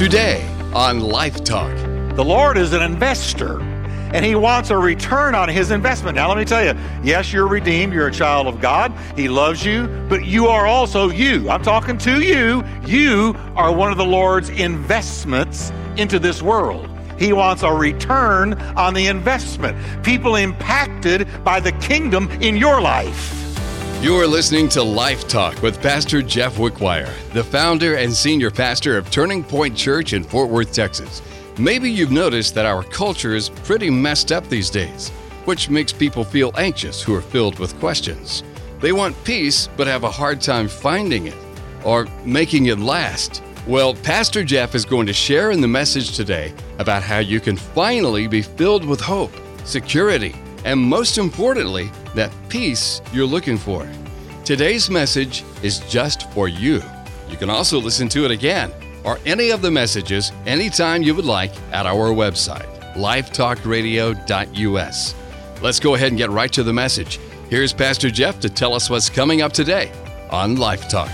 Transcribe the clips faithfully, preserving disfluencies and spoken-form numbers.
Today on Life Talk. The Lord is an investor, and He wants a return on His investment. Now, let me tell you, yes, you're redeemed. You're a child of God. He loves you, but you are also you. I'm talking to you. You are one of the Lord's investments into this world. He wants a return on the investment. People impacted by the kingdom in your life. You're listening to Life Talk with Pastor Jeff Wickwire, the founder and senior pastor of Turning Point Church in Fort Worth, Texas. Maybe you've noticed that our culture is pretty messed up these days, which makes people feel anxious who are filled with questions. They want peace, but have a hard time finding it or making it last. Well, Pastor Jeff is going to share in the message today about how you can finally be filled with hope, security, and most importantly, that peace you're looking for. Today's message is just for you. You can also listen to it again or any of the messages anytime you would like at our website, life talk radio dot u s. Let's go ahead and get right to the message. Here's Pastor Jeff to tell us what's coming up today on Life Talk.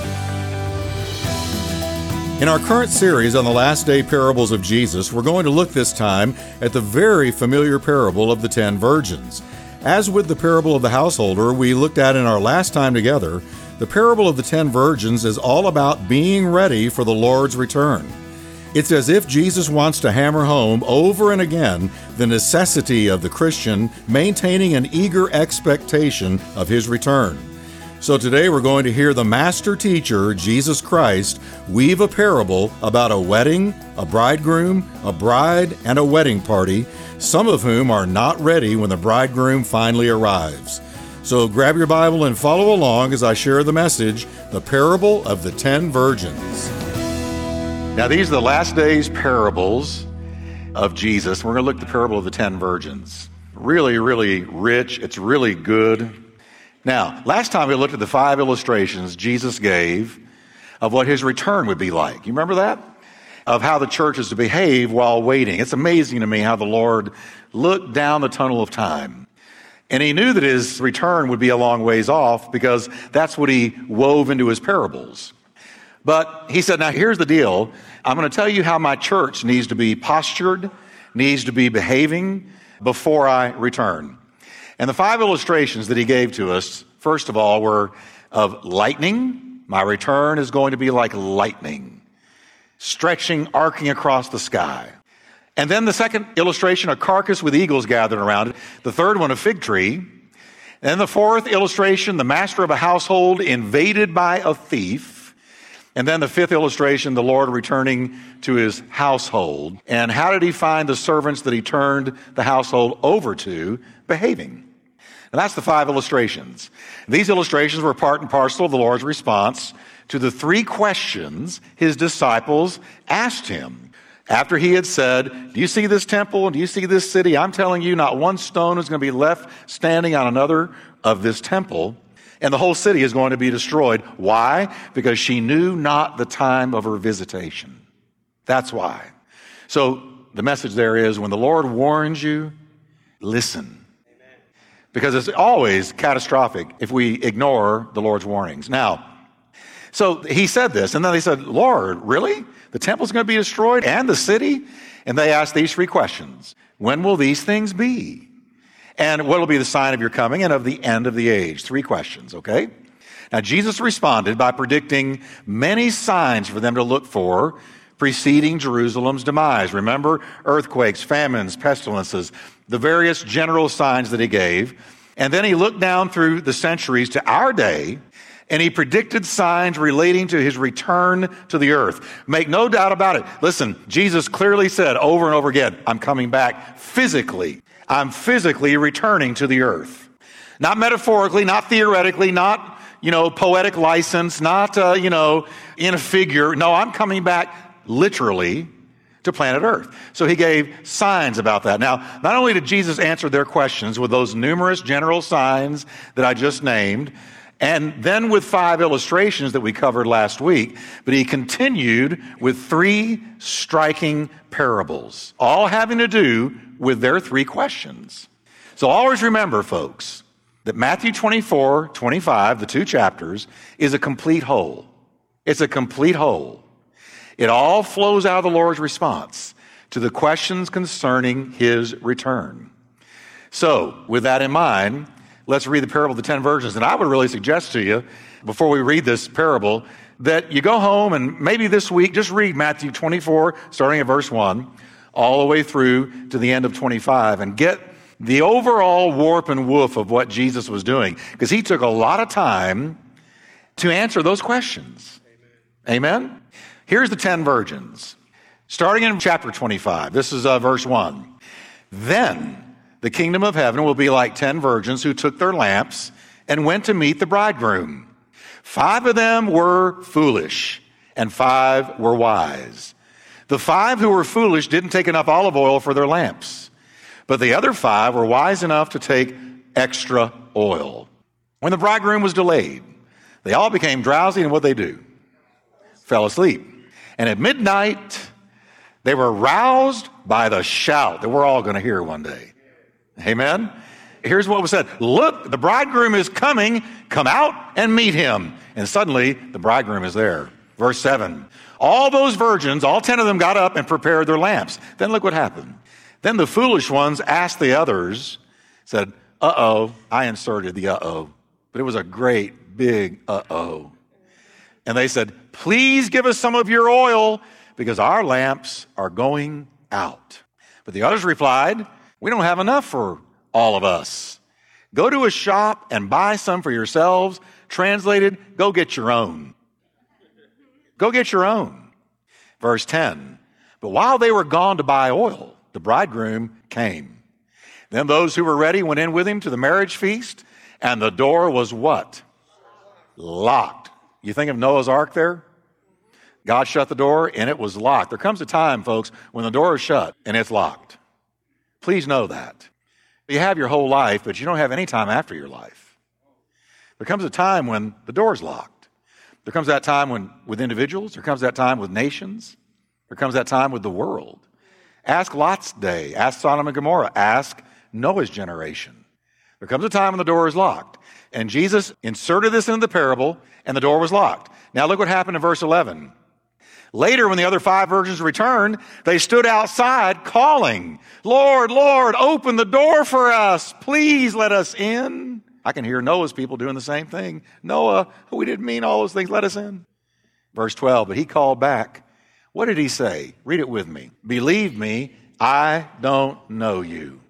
In our current series on the last day parables of Jesus, we're going to look this time at the very familiar parable of the ten virgins. As with the parable of the householder we looked at in our last time together, the parable of the ten virgins is all about being ready for the Lord's return. It's as if Jesus wants to hammer home over and again the necessity of the Christian maintaining an eager expectation of His return. So today we're going to hear the master teacher, Jesus Christ, weave a parable about a wedding, a bridegroom, a bride, and a wedding party, some of whom are not ready when the bridegroom finally arrives. So grab your Bible and follow along as I share the message, the parable of the ten virgins. Now, these are the last days parables of Jesus. We're going to look at the parable of the ten virgins. Really, really rich. It's really good. Now, last time we looked at the five illustrations Jesus gave of what His return would be like. You remember that? Of how the church is to behave while waiting. It's amazing to me how the Lord looked down the tunnel of time. And He knew that His return would be a long ways off because that's what He wove into His parables. But He said, now here's the deal. I'm going to tell you how my church needs to be postured, needs to be behaving before I return. And the five illustrations that He gave to us, first of all, were of lightning. My return is going to be like lightning, stretching, arcing across the sky. And then the second illustration, a carcass with eagles gathered around it. The third one, a fig tree. And then the fourth illustration, the master of a household invaded by a thief. And then the fifth illustration, the Lord returning to His household. And how did He find the servants that He turned the household over to behaving? And that's the five illustrations. These illustrations were part and parcel of the Lord's response to the three questions His disciples asked Him. After He had said, do you see this temple? And do you see this city? I'm telling you, not one stone is going to be left standing on another of this temple. And the whole city is going to be destroyed. Why? Because she knew not the time of her visitation. That's why. So the message there is, when the Lord warns you, listen. Because it's always catastrophic if we ignore the Lord's warnings. Now, so He said this, and then they said, Lord, really? The temple's going to be destroyed and the city? And they asked these three questions. When will these things be? And what will be the sign of your coming and of the end of the age? Three questions, okay? Now, Jesus responded by predicting many signs for them to look for preceding Jerusalem's demise. Remember, earthquakes, famines, pestilences, the various general signs that He gave. And then He looked down through the centuries to our day, and He predicted signs relating to His return to the earth. Make no doubt about it. Listen, Jesus clearly said over and over again, I'm coming back physically. I'm physically returning to the earth. Not metaphorically, not theoretically, not, you know, poetic license, not, uh, you know, in a figure. No, I'm coming back literally to planet Earth. So He gave signs about that. Now, not only did Jesus answer their questions with those numerous general signs that I just named, and then with five illustrations that we covered last week, but He continued with three striking parables, all having to do with their three questions. So always remember, folks, that Matthew twenty-four, twenty-five, the two chapters, is a complete whole. It's a complete whole. It all flows out of the Lord's response to the questions concerning his return. So, with that in mind, let's read the parable of the ten virgins. And I would really suggest to you, before we read this parable, that you go home and maybe this week just read Matthew twenty-four, starting at verse one, all the way through to the end of twenty-five, and get the overall warp and woof of what Jesus was doing. Because he took a lot of time to answer those questions. Amen? Amen? Here's the ten virgins. Starting in chapter twenty-five, this is uh, verse one. Then the kingdom of heaven will be like ten virgins who took their lamps and went to meet the bridegroom. Five of them were foolish, and five were wise. The five who were foolish didn't take enough olive oil for their lamps, but the other five were wise enough to take extra oil. When the bridegroom was delayed, they all became drowsy, and what'd they do? Fell asleep. And at midnight, they were roused by the shout that we're all going to hear one day. Amen? Here's what was said. Look, the bridegroom is coming. Come out and meet him. And suddenly, the bridegroom is there. Verse seven. All those virgins, all ten of them got up and prepared their lamps. Then look what happened. Then the foolish ones asked the others, said, uh-oh, I inserted the uh-oh. But it was a great big uh-oh. And they said, please give us some of your oil because our lamps are going out. But the others replied, we don't have enough for all of us. Go to a shop and buy some for yourselves. Translated, go get your own. Go get your own. Verse ten. But while they were gone to buy oil, the bridegroom came. Then those who were ready went in with him to the marriage feast, and the door was what? Locked. You think of Noah's Ark there? God shut the door, and it was locked. There comes a time, folks, when the door is shut and it's locked. Please know that. You have your whole life, but you don't have any time after your life. There comes a time when the door's locked. There comes that time when with individuals. There comes that time with nations. There comes that time with the world. Ask Lot's day. Ask Sodom and Gomorrah. Ask Noah's generation. There comes a time when the door is locked. And Jesus inserted this into the parable, and the door was locked. Now look what happened in verse eleven. Later, when the other five virgins returned, they stood outside calling, Lord, Lord, open the door for us. Please let us in. I can hear Noah's people doing the same thing. Noah, we didn't mean all those things. Let us in. Verse twelve, but he called back. What did he say? Read it with me. Believe me, I don't know you.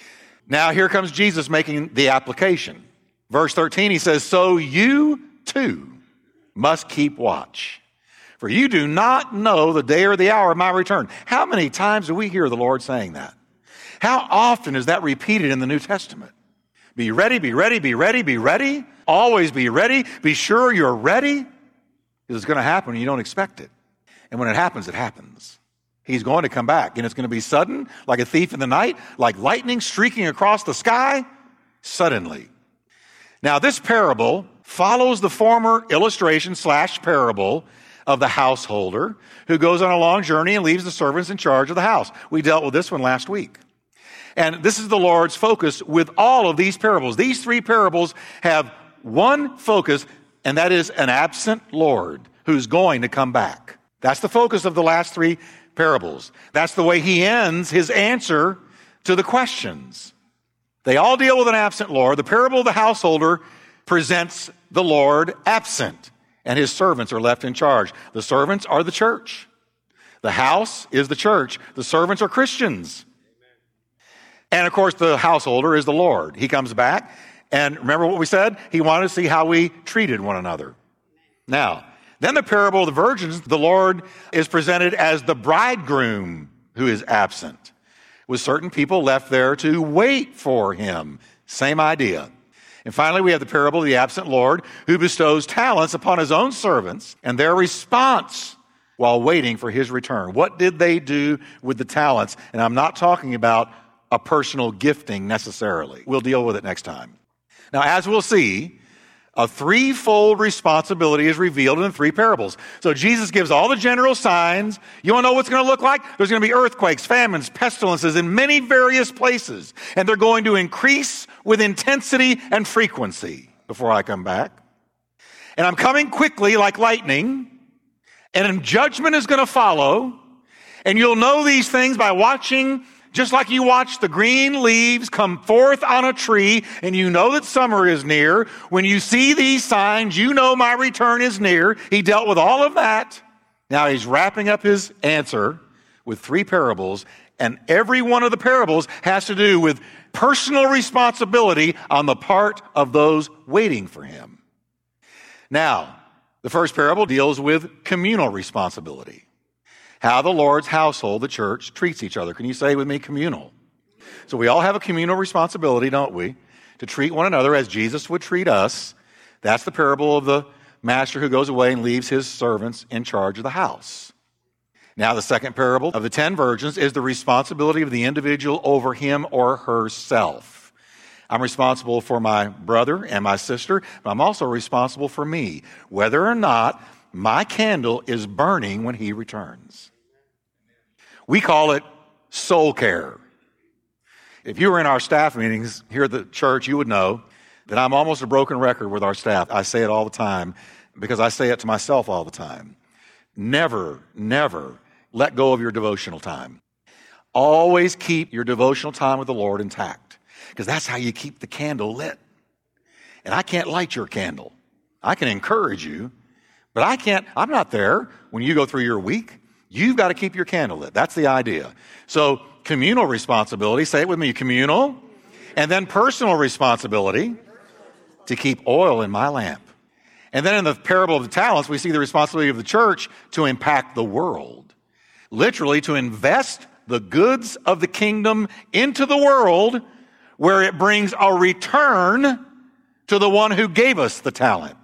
Now here comes Jesus making the application. Verse thirteen, he says, so you too must keep watch. For you do not know the day or the hour of my return. How many times do we hear the Lord saying that? How often is that repeated in the New Testament? Be ready, be ready, be ready, be ready. Always be ready. Be sure you're ready. Because it's going to happen when you don't expect it. And when it happens, it happens. He's going to come back. And it's going to be sudden, like a thief in the night, like lightning streaking across the sky, suddenly. Now, this parable follows the former illustration slash parable of the householder who goes on a long journey and leaves the servants in charge of the house. We dealt with this one last week. And this is the Lord's focus with all of these parables. These three parables have one focus, and that is an absent Lord who's going to come back. That's the focus of the last three parables. That's the way he ends his answer to the questions. They all deal with an absent Lord. The parable of the householder presents the Lord absent, and his servants are left in charge. The servants are the church. The house is the church. The servants are Christians. And of course, the householder is the Lord. He comes back, and remember what we said? He wanted to see how we treated one another. Now, then the parable of the virgins, the Lord is presented as the bridegroom who is absent, with certain people left there to wait for him. Same idea. And finally, we have the parable of the absent Lord who bestows talents upon his own servants and their response while waiting for his return. What did they do with the talents? And I'm not talking about a personal gifting necessarily. We'll deal with it next time. Now, as we'll see, a threefold responsibility is revealed in the three parables. So Jesus gives all the general signs. You want to know what's going to look like? There's going to be earthquakes, famines, pestilences in many various places. And they're going to increase with intensity and frequency before I come back. And I'm coming quickly like lightning. And judgment is going to follow. And you'll know these things by watching, just like you watch the green leaves come forth on a tree, and you know that summer is near. When you see these signs, you know my return is near. He dealt with all of that. Now he's wrapping up his answer with three parables, and every one of the parables has to do with personal responsibility on the part of those waiting for him. Now, the first parable deals with communal responsibility. How the Lord's household, the church, treats each other. Can you say with me, communal? So we all have a communal responsibility, don't we? To treat one another as Jesus would treat us. That's the parable of the master who goes away and leaves his servants in charge of the house. Now, the second parable of the ten virgins is the responsibility of the individual over him or herself. I'm responsible for my brother and my sister, but I'm also responsible for me, whether or not my candle is burning when he returns. We call it soul care. If you were in our staff meetings here at the church, you would know that I'm almost a broken record with our staff. I say it all the time because I say it to myself all the time. Never, never let go of your devotional time. Always keep your devotional time with the Lord intact, because that's how you keep the candle lit. And I can't light your candle. I can encourage you, but I can't, I'm not there when you go through your week. You've got to keep your candle lit. That's the idea. So communal responsibility, say it with me, communal, and then personal responsibility to keep oil in my lamp. And then in the parable of the talents, we see the responsibility of the church to impact the world. Literally to invest the goods of the kingdom into the world where it brings a return to the one who gave us the talent.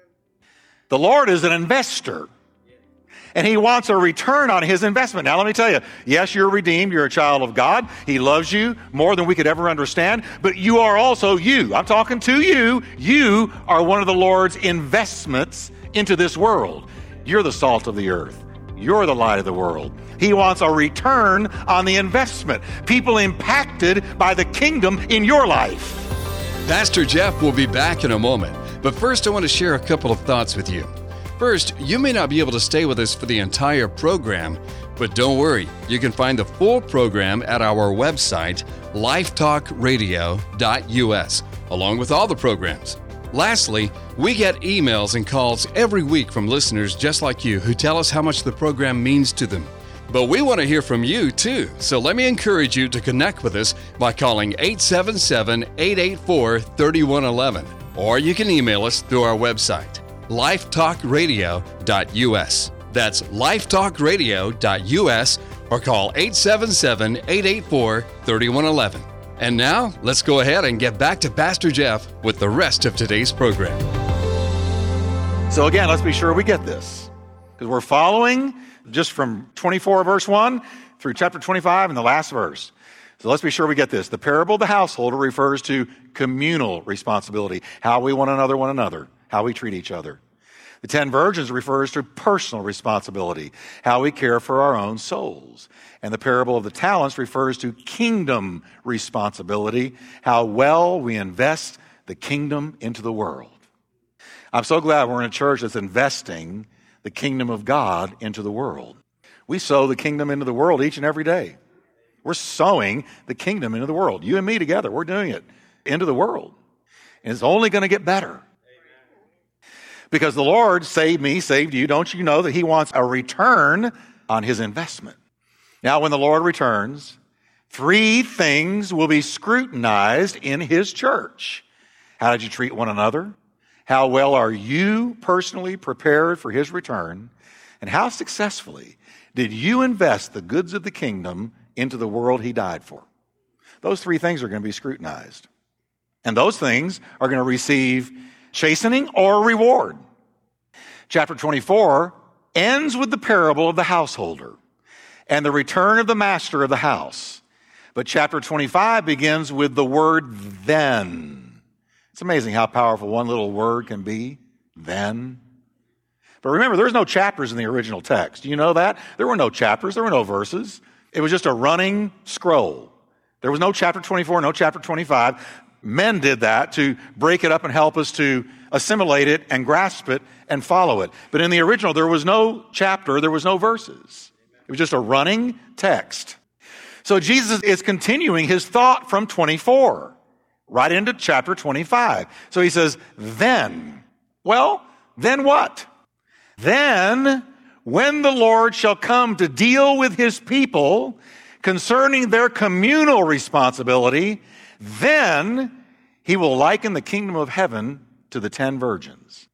The Lord is an investor, and he wants a return on his investment. Now, let me tell you, yes, you're redeemed. You're a child of God. He loves you more than we could ever understand, but you are also you. I'm talking to you. You are one of the Lord's investments into this world. You're the salt of the earth. You're the light of the world. He wants a return on the investment. People impacted by the kingdom in your life. Pastor Jeff will be back in a moment, but first I want to share a couple of thoughts with you. First, you may not be able to stay with us for the entire program, but don't worry. You can find the full program at our website, life talk radio dot u s, along with all the programs. Lastly, we get emails and calls every week from listeners just like you who tell us how much the program means to them. But we want to hear from you too, so let me encourage you to connect with us by calling eight seven seven, eight eight four, three one one one, or you can email us through our website, life talk radio dot u s. That's life talk radio dot u s, or call eight seven seven, eight eight four, three one one one. And now, let's go ahead and get back to Pastor Jeff with the rest of today's program. So again, let's be sure we get this, because we're following just from twenty-four, verse one, through chapter twenty-five and the last verse. So let's be sure we get this. The parable of the householder refers to communal responsibility, how we want another one another, how we treat each other. The ten virgins refers to personal responsibility, how we care for our own souls. And the parable of the talents refers to kingdom responsibility, how well we invest the kingdom into the world. I'm so glad we're in a church that's investing the kingdom of God into the world. We sow the kingdom into the world each and every day. We're sowing the kingdom into the world. You and me together, we're doing it into the world. And it's only going to get better. Because the Lord saved me, saved you. Don't you know that he wants a return on his investment? Now, when the Lord returns, three things will be scrutinized in his church. How did you treat one another? How well are you personally prepared for his return? And how successfully did you invest the goods of the kingdom into the world he died for? Those three things are going to be scrutinized. And those things are going to receive chastening or reward. Chapter twenty-four ends with the parable of the householder and the return of the master of the house. But chapter twenty-five begins with the word then. It's amazing how powerful one little word can be, then. But remember, there's no chapters in the original text. Do you know that? There were no chapters. There were no verses. It was just a running scroll. There was no chapter twenty-four, no chapter twenty-five. Men did that to break it up and help us to assimilate it and grasp it and follow it. But in the original, there was no chapter, there was no verses. It was just a running text. So Jesus is continuing his thought from twenty-four right into chapter twenty-five. So he says, then. Well, then what? Then, when the Lord shall come to deal with his people concerning their communal responsibility, then he will liken the kingdom of heaven to the ten virgins.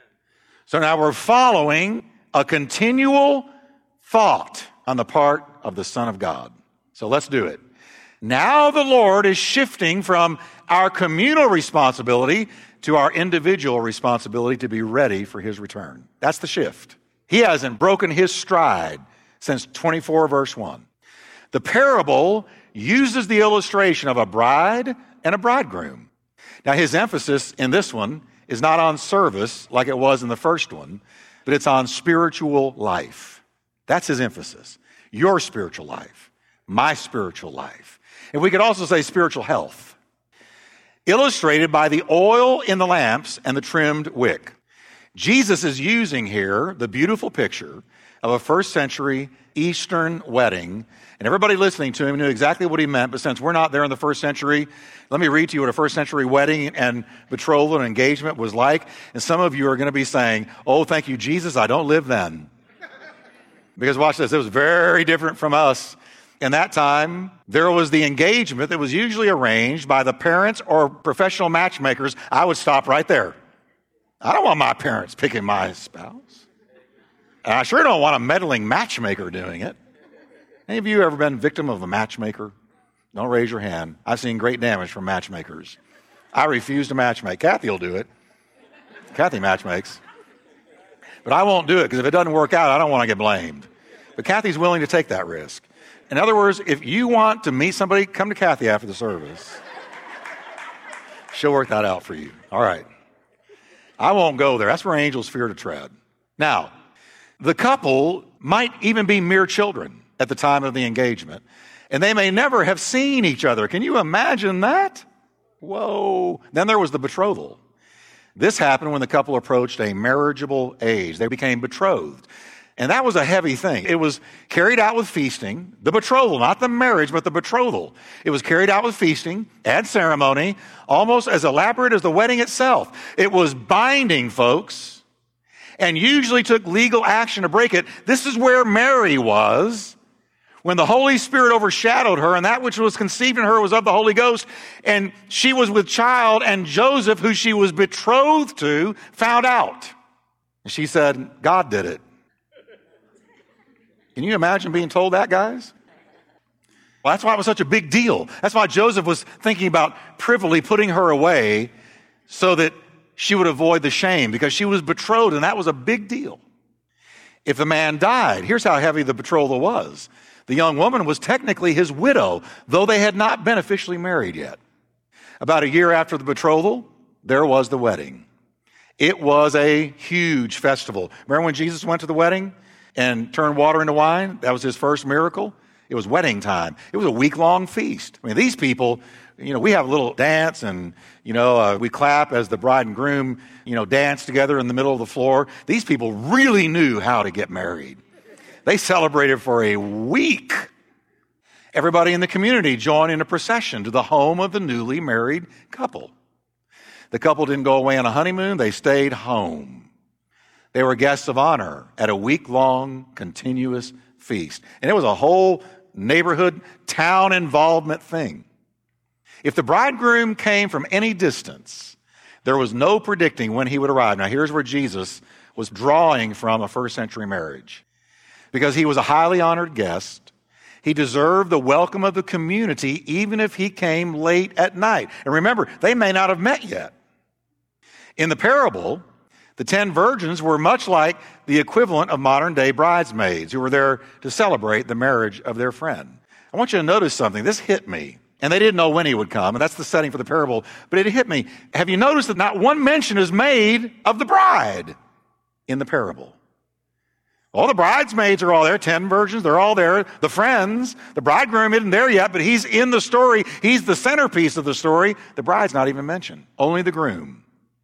So now we're following a continual thought on the part of the Son of God. So let's do it. Now the Lord is shifting from our communal responsibility to our individual responsibility to be ready for his return. That's the shift. He hasn't broken his stride since twenty-four verse one. The parable uses the illustration of a bride and a bridegroom. Now his emphasis in this one is not on service like it was in the first one, but it's on spiritual life. That's his emphasis. Your spiritual life, my spiritual life. And we could also say spiritual health. Illustrated by the oil in the lamps and the trimmed wick. Jesus is using here the beautiful picture of a first century Eastern wedding. And everybody listening to him knew exactly what he meant, but since we're not there in the first century, let me read to you what a first century wedding and betrothal and engagement was like. And some of you are going to be saying, oh, thank you, Jesus, I don't live then. Because watch this, it was very different from us. In that time, there was the engagement that was usually arranged by the parents or professional matchmakers. I would stop right there. I don't want my parents picking my spouse. And I sure don't want a meddling matchmaker doing it. Any of you ever been victim of a matchmaker? Don't raise your hand. I've seen great damage from matchmakers. I refuse to matchmake. Kathy will do it. Kathy matchmakes. But I won't do it because if it doesn't work out, I don't want to get blamed. But Kathy's willing to take that risk. In other words, if you want to meet somebody, come to Kathy after the service. She'll work that out for you. All right. I won't go there. That's where angels fear to tread. Now, the couple might even be mere children at the time of the engagement, and they may never have seen each other. Can you imagine that? Whoa. Then there was the betrothal. This happened when the couple approached a marriageable age. They became betrothed. And that was a heavy thing. It was carried out with feasting, the betrothal, not the marriage, but the betrothal. It was carried out with feasting and ceremony, almost as elaborate as the wedding itself. It was binding, folks, and usually took legal action to break it. This is where Mary was when the Holy Spirit overshadowed her, and that which was conceived in her was of the Holy Ghost, and she was with child, and Joseph, who she was betrothed to, found out. And she said, God did it. Can you imagine being told that, guys? Well, that's why it was such a big deal. That's why Joseph was thinking about privily putting her away so that she would avoid the shame, because she was betrothed, and that was a big deal. If the man died, here's how heavy the betrothal was. The young woman was technically his widow, though they had not been officially married yet. About a year after the betrothal, there was the wedding. It was a huge festival. Remember when Jesus went to the wedding and turned water into wine? That was his first miracle. It was wedding time. It was a week-long feast. I mean, these people, you know, we have a little dance and, you know, uh, we clap as the bride and groom, you know, dance together in the middle of the floor. These people really knew how to get married. They celebrated for a week. Everybody in the community joined in a procession to the home of the newly married couple. The couple didn't go away on a honeymoon. They stayed home. They were guests of honor at a week-long continuous feast. And it was a whole neighborhood, town involvement thing. If the bridegroom came from any distance, there was no predicting when he would arrive. Now, here's where Jesus was drawing from a first century marriage. Because he was a highly honored guest, he deserved the welcome of the community even if he came late at night. And remember, they may not have met yet. In the parable, the ten virgins were much like the equivalent of modern-day bridesmaids who were there to celebrate the marriage of their friend. I want you to notice something. This hit me. And they didn't know when he would come, and that's the setting for the parable. But it hit me. Have you noticed that not one mention is made of the bride in the parable? All the bridesmaids are all there, ten virgins, they're all there. The friends, the bridegroom isn't there yet, but he's in the story. He's the centerpiece of the story. The bride's not even mentioned, only the groom.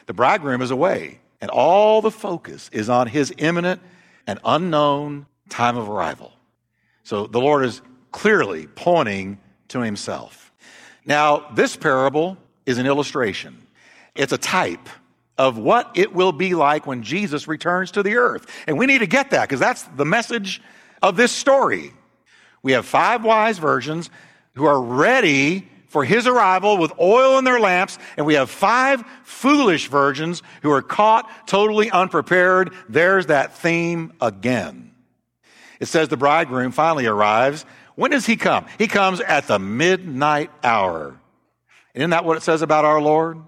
The bridegroom is away, and all the focus is on his imminent and unknown time of arrival. So the Lord is clearly pointing to himself. Now, this parable is an illustration. It's a type of what it will be like when Jesus returns to the earth. And we need to get that because that's the message of this story. We have five wise virgins who are ready for his arrival with oil in their lamps, and we have five foolish virgins who are caught totally unprepared. There's that theme again. It says the bridegroom finally arrives. When does he come? He comes at the midnight hour. Isn't that what it says about our Lord?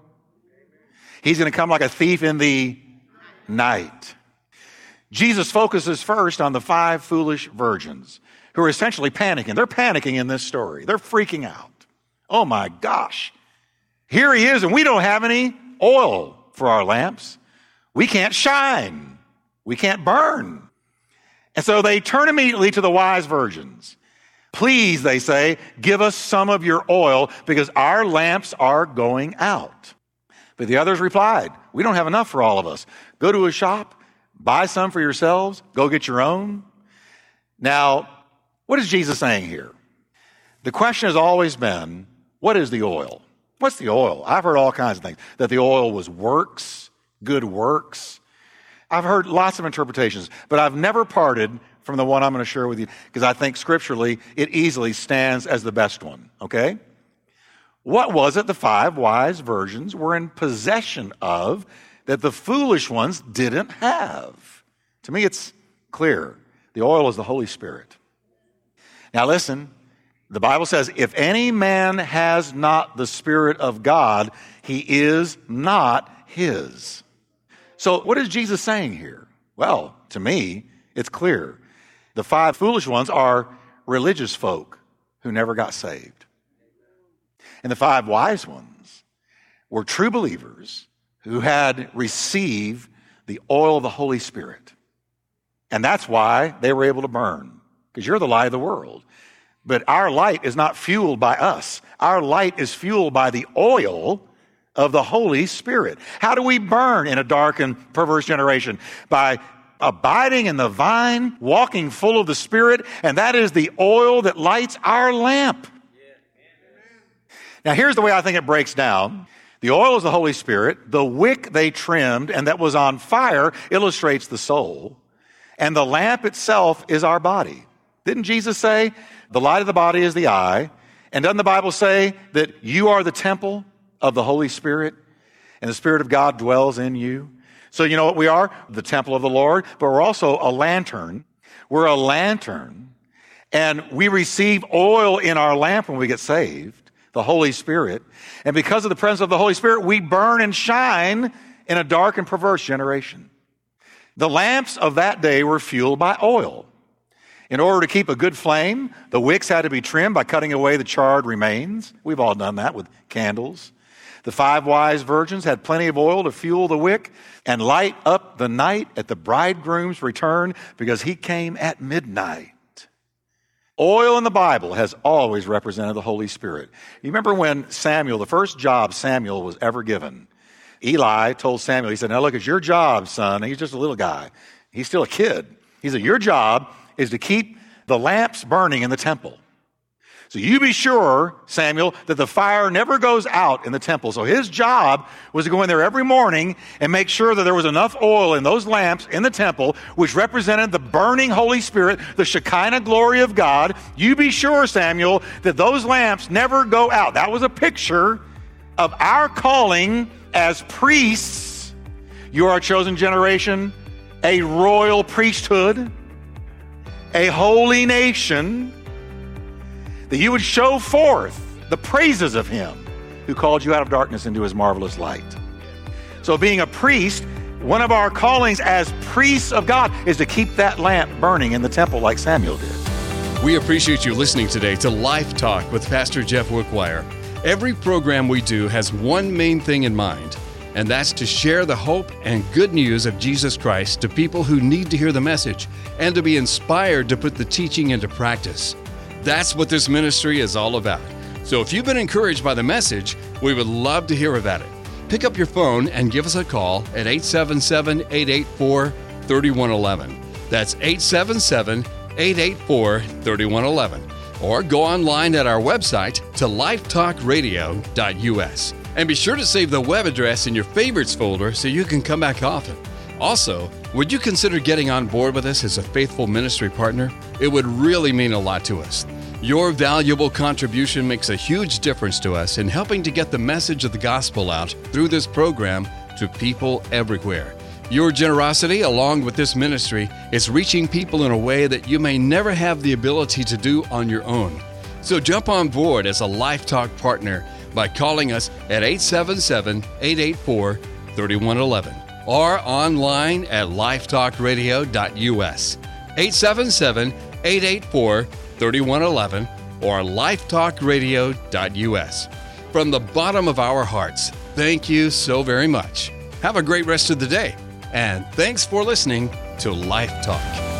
He's going to come like a thief in the night. Jesus focuses first on the five foolish virgins who are essentially panicking. They're panicking in this story. They're freaking out. Oh my gosh. Here he is, and we don't have any oil for our lamps. We can't shine. We can't burn. And so they turn immediately to the wise virgins. Please, they say, give us some of your oil because our lamps are going out. But the others replied, we don't have enough for all of us. Go to a shop, buy some for yourselves, go get your own. Now, what is Jesus saying here? The question has always been, what is the oil? What's the oil? I've heard all kinds of things. That the oil was works, good works. I've heard lots of interpretations, but I've never parted from the one I'm going to share with you because I think scripturally it easily stands as the best one, okay? What was it the five wise virgins were in possession of that the foolish ones didn't have? To me, it's clear. The oil is the Holy Spirit. Now listen, the Bible says, if any man has not the Spirit of God, he is not his. So what is Jesus saying here? Well, to me, it's clear. The five foolish ones are religious folk who never got saved. And the five wise ones were true believers who had received the oil of the Holy Spirit. And that's why they were able to burn, because you're the light of the world. But our light is not fueled by us. Our light is fueled by the oil of the Holy Spirit. How do we burn in a dark and perverse generation? By abiding in the vine, walking full of the Spirit, and that is the oil that lights our lamp. Now, here's the way I think it breaks down. The oil is the Holy Spirit. The wick they trimmed and that was on fire illustrates the soul. And the lamp itself is our body. Didn't Jesus say, the light of the body is the eye? And doesn't the Bible say that you are the temple of the Holy Spirit and the Spirit of God dwells in you? So you know what we are? The temple of the Lord, but we're also a lantern. We're a lantern. And we receive oil in our lamp when we get saved. The Holy Spirit. And because of the presence of the Holy Spirit, we burn and shine in a dark and perverse generation. The lamps of that day were fueled by oil. In order to keep a good flame, the wicks had to be trimmed by cutting away the charred remains. We've all done that with candles. The five wise virgins had plenty of oil to fuel the wick and light up the night at the bridegroom's return because he came at midnight. Oil in the Bible has always represented the Holy Spirit. You remember when Samuel, the first job Samuel was ever given, Eli told Samuel, he said, now look, it's your job, son. And he's just a little guy. He's still a kid. He said, your job is to keep the lamps burning in the temple. So you be sure, Samuel, that the fire never goes out in the temple. So his job was to go in there every morning and make sure that there was enough oil in those lamps in the temple, which represented the burning Holy Spirit, the Shekinah glory of God. You be sure, Samuel, that those lamps never go out. That was a picture of our calling as priests. You are a chosen generation, a royal priesthood, a holy nation, that you would show forth the praises of him who called you out of darkness into his marvelous light. So being a priest, one of our callings as priests of God is to keep that lamp burning in the temple like Samuel did. We appreciate you listening today to Life Talk with Pastor Jeff Wickwire. Every program we do has one main thing in mind, and that's to share the hope and good news of Jesus Christ to people who need to hear the message and to be inspired to put the teaching into practice. That's what this ministry is all about. So if you've been encouraged by the message, we would love to hear about it. pick up your phone and give us a call at eight seven seven, eight eight four, three one one one. That's eight seven seven, eight eight four, three one one one. Or go online at our website to lifetalk radio dot u s. And be sure to save the web address in your favorites folder so you can come back often. Also, would you consider getting on board with us as a faithful ministry partner? It would really mean a lot to us. Your valuable contribution makes a huge difference to us in helping to get the message of the gospel out through this program to people everywhere. Your generosity, along with this ministry, is reaching people in a way that you may never have the ability to do on your own. So jump on board as a Life Talk partner by calling us at eight seven seven, eight eight four, three one one one or online at lifetalk radio dot u s. eight seven seven, eight eight four, three one one one or lifetalk radio dot u s. From the bottom of our hearts, thank you so very much. Have a great rest of the day, and thanks for listening to Life Talk.